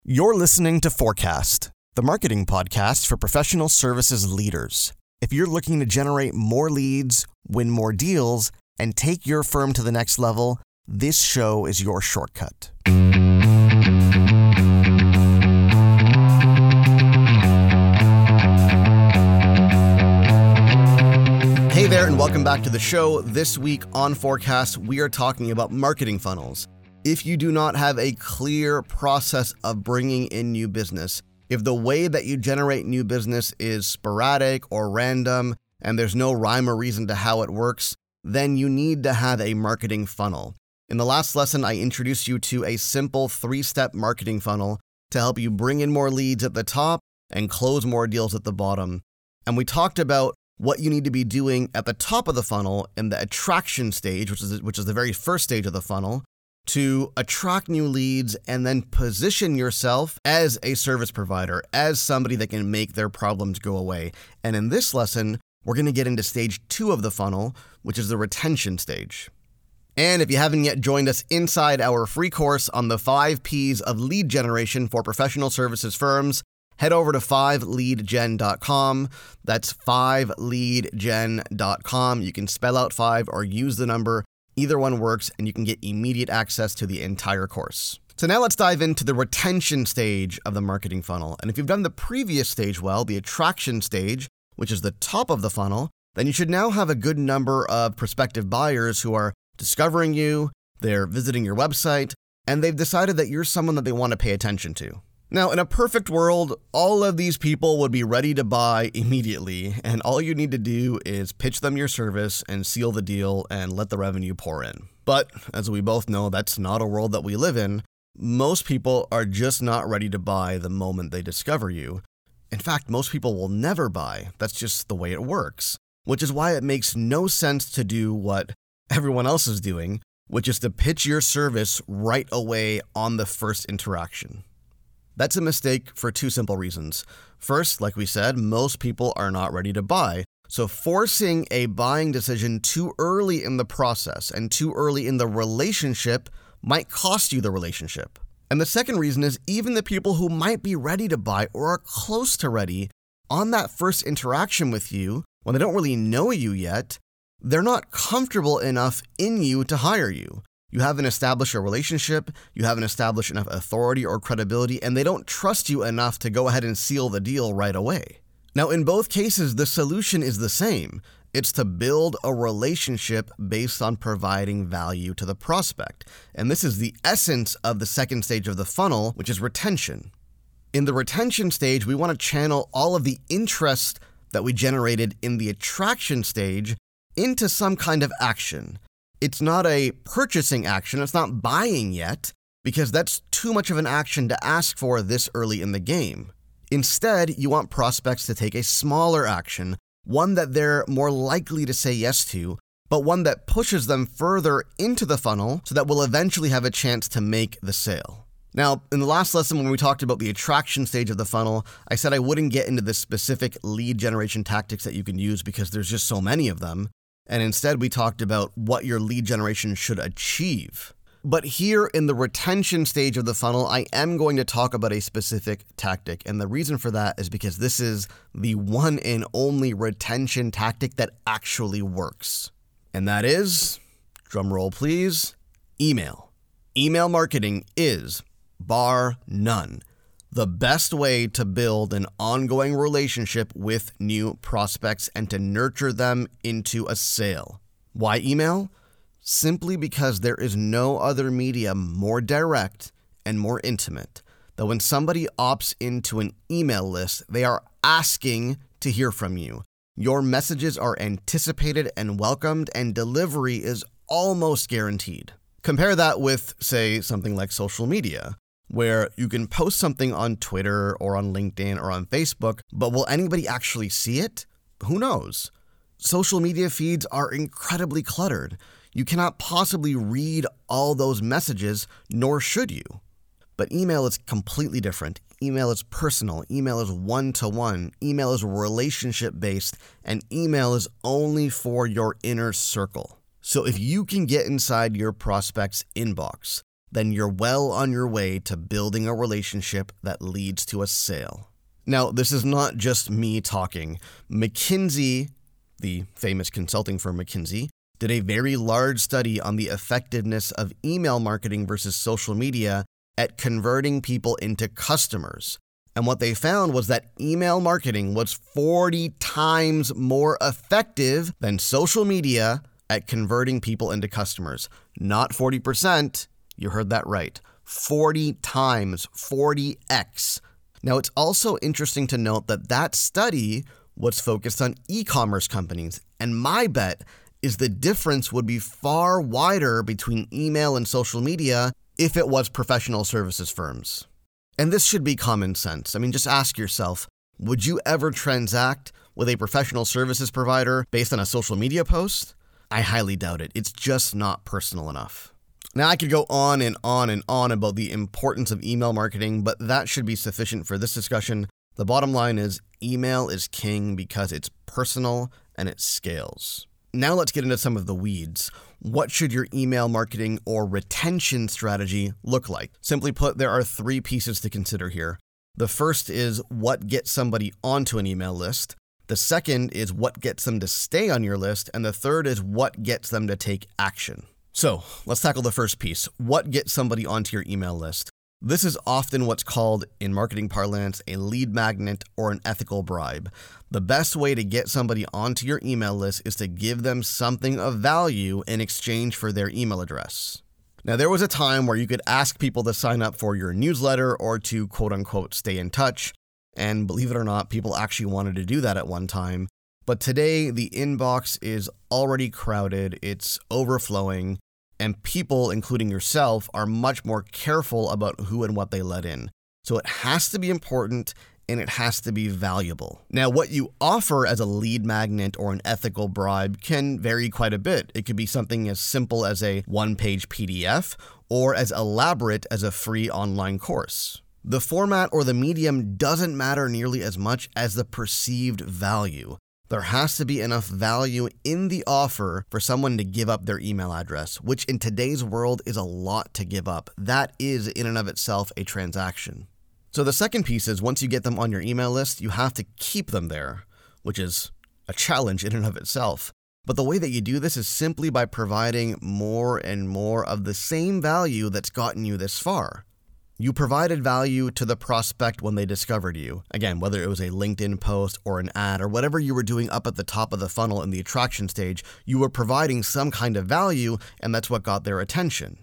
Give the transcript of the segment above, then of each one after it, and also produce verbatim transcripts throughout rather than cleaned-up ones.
You're listening to Forecast, the marketing podcast for professional services leaders. If you're looking to generate more leads, win more deals, and take your firm to the next level, this show is your shortcut. Hey there, and welcome back to the show. This week on Forecast, we are talking about marketing funnels. If you do not have a clear process of bringing in new business, if the way that you generate new business is sporadic or random, and there's no rhyme or reason to how it works, then you need to have a marketing funnel. In the last lesson, I introduced you to a simple three-step marketing funnel to help you bring in more leads at the top and close more deals at the bottom. And we talked about what you need to be doing at the top of the funnel in the attraction stage, which is which is the very first stage of the funnel, to attract new leads and then position yourself as a service provider, as somebody that can make their problems go away. And in this lesson, we're going to get into stage two of the funnel, which is the retention stage. And if you haven't yet joined us inside our free course on the five P's of lead generation for professional services firms, head over to five lead gen dot com. That's five lead gen dot com. You can spell out five or use the number. Either one works, and you can get immediate access to the entire course. So now let's dive into the retention stage of the marketing funnel. And if you've done the previous stage well, the attraction stage, which is the top of the funnel, then you should now have a good number of prospective buyers who are discovering you, they're visiting your website, and they've decided that you're someone that they want to pay attention to. Now, in a perfect world, all of these people would be ready to buy immediately, and all you need to do is pitch them your service and seal the deal and let the revenue pour in. But, as we both know, that's not a world that we live in. Most people are just not ready to buy the moment they discover you. In fact, most people will never buy. That's just the way it works. Which is why it makes no sense to do what everyone else is doing, which is to pitch your service right away on the first interaction. That's a mistake for two simple reasons. First, like we said, most people are not ready to buy. So forcing a buying decision too early in the process and too early in the relationship might cost you the relationship. And the second reason is even the people who might be ready to buy or are close to ready on that first interaction with you, when they don't really know you yet, they're not comfortable enough in you to hire you. You haven't established a relationship, you haven't established enough authority or credibility, and they don't trust you enough to go ahead and seal the deal right away. Now, in both cases, the solution is the same. It's to build a relationship based on providing value to the prospect. And this is the essence of the second stage of the funnel, which is retention. In the retention stage, we want to channel all of the interest that we generated in the attraction stage into some kind of action. It's not a purchasing action, it's not buying yet, because that's too much of an action to ask for this early in the game. Instead, you want prospects to take a smaller action, one that they're more likely to say yes to, but one that pushes them further into the funnel so that we'll eventually have a chance to make the sale. Now, in the last lesson when we talked about the attraction stage of the funnel, I said I wouldn't get into the specific lead generation tactics that you can use because there's just so many of them. And instead, we talked about what your lead generation should achieve. But here in the retention stage of the funnel, I am going to talk about a specific tactic. And the reason for that is because this is the one and only retention tactic that actually works. And that is, drum roll please, email. Email marketing is, bar none, the best way to build an ongoing relationship with new prospects and to nurture them into a sale. Why email? Simply because there is no other medium more direct and more intimate. That when somebody opts into an email list, they are asking to hear from you. Your messages are anticipated and welcomed, and delivery is almost guaranteed. Compare that with, say, something like social media, where you can post something on Twitter or on LinkedIn or on Facebook, but will anybody actually see it? Who knows? Social media feeds are incredibly cluttered. You cannot possibly read all those messages, nor should you. But email is completely different. Email is personal. Email is one-to-one. Email is relationship-based, and email is only for your inner circle. So if you can get inside your prospect's inbox, then you're well on your way to building a relationship that leads to a sale. Now, this is not just me talking. McKinsey, the famous consulting firm McKinsey, did a very large study on the effectiveness of email marketing versus social media at converting people into customers. And what they found was that email marketing was forty times more effective than social media at converting people into customers. Not forty percent, you heard that right. forty times, forty x. Now, it's also interesting to note that that study was focused on e-commerce companies, and my bet is the difference would be far wider between email and social media if it was professional services firms. And this should be common sense. I mean, just ask yourself, would you ever transact with a professional services provider based on a social media post? I highly doubt it. It's just not personal enough. Now, I could go on and on and on about the importance of email marketing, but that should be sufficient for this discussion. The bottom line is email is king because it's personal and it scales. Now let's get into some of the weeds. What should your email marketing or retention strategy look like? Simply put, there are three pieces to consider here. The first is what gets somebody onto an email list. The second is what gets them to stay on your list. And the third is what gets them to take action. So let's tackle the first piece. What gets somebody onto your email list? This is often what's called, in marketing parlance, a lead magnet or an ethical bribe. The best way to get somebody onto your email list is to give them something of value in exchange for their email address. Now, there was a time where you could ask people to sign up for your newsletter or to quote unquote stay in touch. And believe it or not, people actually wanted to do that at one time. But today, the inbox is already crowded, it's overflowing, and people, including yourself, are much more careful about who and what they let in. So it has to be important and it has to be valuable. Now, what you offer as a lead magnet or an ethical bribe can vary quite a bit. It could be something as simple as a one-page P D F or as elaborate as a free online course. The format or the medium doesn't matter nearly as much as the perceived value. There has to be enough value in the offer for someone to give up their email address, which in today's world is a lot to give up. That is in and of itself a transaction. So the second piece is once you get them on your email list, you have to keep them there, which is a challenge in and of itself. But the way that you do this is simply by providing more and more of the same value that's gotten you this far. You provided value to the prospect when they discovered you. Again, whether it was a LinkedIn post or an ad or whatever you were doing up at the top of the funnel in the attraction stage, you were providing some kind of value, and that's what got their attention.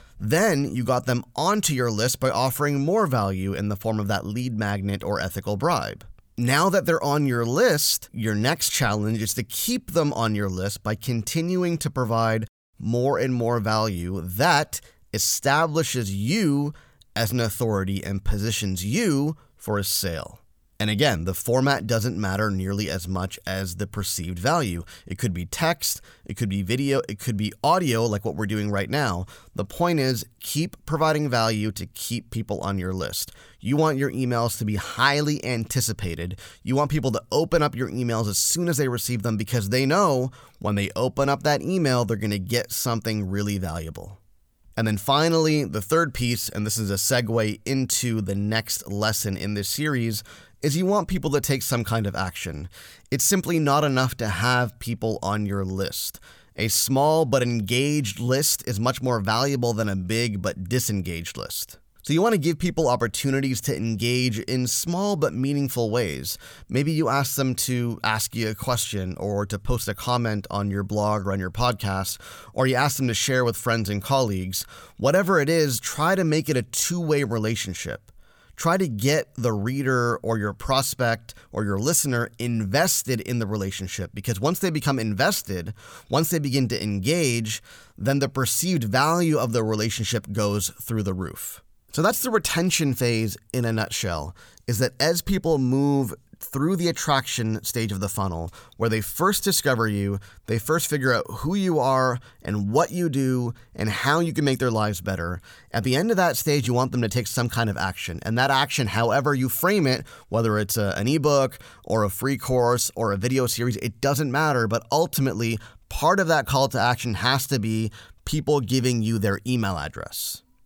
Then you got them onto your list by offering more value in the form of that lead magnet or ethical bribe. Now that they're on your list, your next challenge is to keep them on your list by continuing to provide more and more value that establishes you as an authority and positions you for a sale. And again, the format doesn't matter nearly as much as the perceived value. It could be text, it could be video, it could be audio like what we're doing right now. The point is, keep providing value to keep people on your list. You want your emails to be highly anticipated. You want people to open up your emails as soon as they receive them because they know when they open up that email, they're going to get something really valuable. And then finally, the third piece, and this is a segue into the next lesson in this series, is you want people to take some kind of action. It's simply not enough to have people on your list. A small but engaged list is much more valuable than a big but disengaged list. So you want to give people opportunities to engage in small but meaningful ways. Maybe you ask them to ask you a question or to post a comment on your blog or on your podcast, or you ask them to share with friends and colleagues. Whatever it is, try to make it a two-way relationship. Try to get the reader or your prospect or your listener invested in the relationship, because once they become invested, once they begin to engage, then the perceived value of the relationship goes through the roof. So that's the retention phase in a nutshell, is that as people move through the attraction stage of the funnel, where they first discover you, they first figure out who you are and what you do and how you can make their lives better. At the end of that stage, you want them to take some kind of action. And that action, however you frame it, whether it's a, an ebook or a free course or a video series, it doesn't matter. But ultimately, part of that call to action has to be people giving you their email address.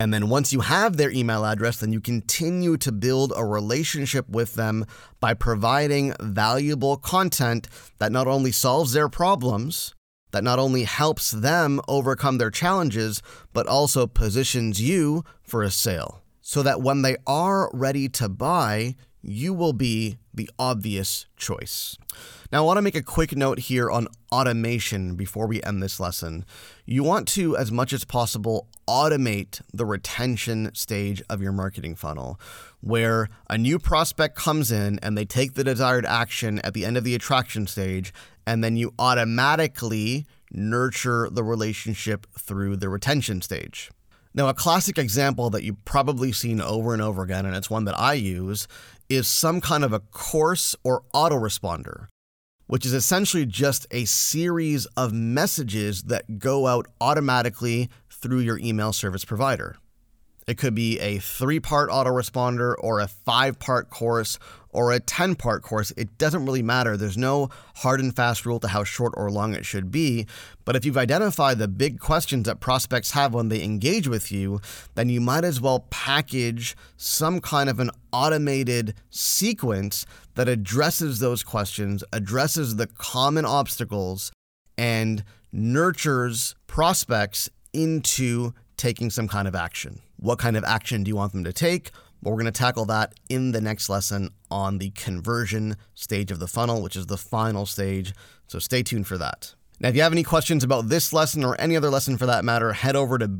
And then once you have their email address, then you continue to build a relationship with them by providing valuable content that not only solves their problems, that not only helps them overcome their challenges, but also positions you for a sale, so that when they are ready to buy, you will be the obvious choice. Now, I want to make a quick note here on automation before we end this lesson. You want to, as much as possible, automate the retention stage of your marketing funnel, where a new prospect comes in and they take the desired action at the end of the attraction stage, and then you automatically nurture the relationship through the retention stage. Now, a classic example that you've probably seen over and over again, and it's one that I use, is some kind of a course or autoresponder, which is essentially just a series of messages that go out automatically through your email service provider. It could be a three-part autoresponder or a five-part course or a ten-part course. It doesn't really matter. There's no hard and fast rule to how short or long it should be. But if you've identified the big questions that prospects have when they engage with you, then you might as well package some kind of an automated sequence that addresses those questions, addresses the common obstacles, and nurtures prospects into taking some kind of action. What kind of action do you want them to take? Well, we're going to tackle that in the next lesson on the conversion stage of the funnel, which is the final stage. So stay tuned for that. Now, if you have any questions about this lesson or any other lesson for that matter, head over to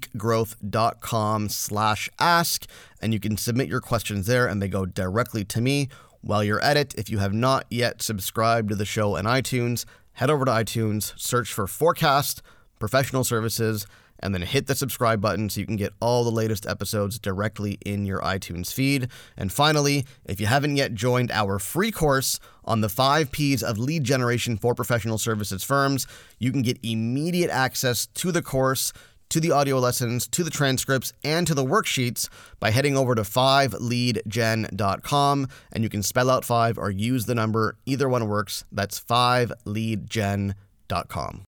boutiquegrowth.com slash ask, and you can submit your questions there and they go directly to me. While you're at it, if you have not yet subscribed to the show in iTunes, head over to iTunes, search for Forecast Professional Services, and then hit the subscribe button so you can get all the latest episodes directly in your iTunes feed. And finally, if you haven't yet joined our free course on the five P's of lead generation for professional services firms, you can get immediate access to the course, to the audio lessons, to the transcripts, and to the worksheets by heading over to five lead gen dot com, and you can spell out five or use the number. Either one works. That's five lead gen dot com.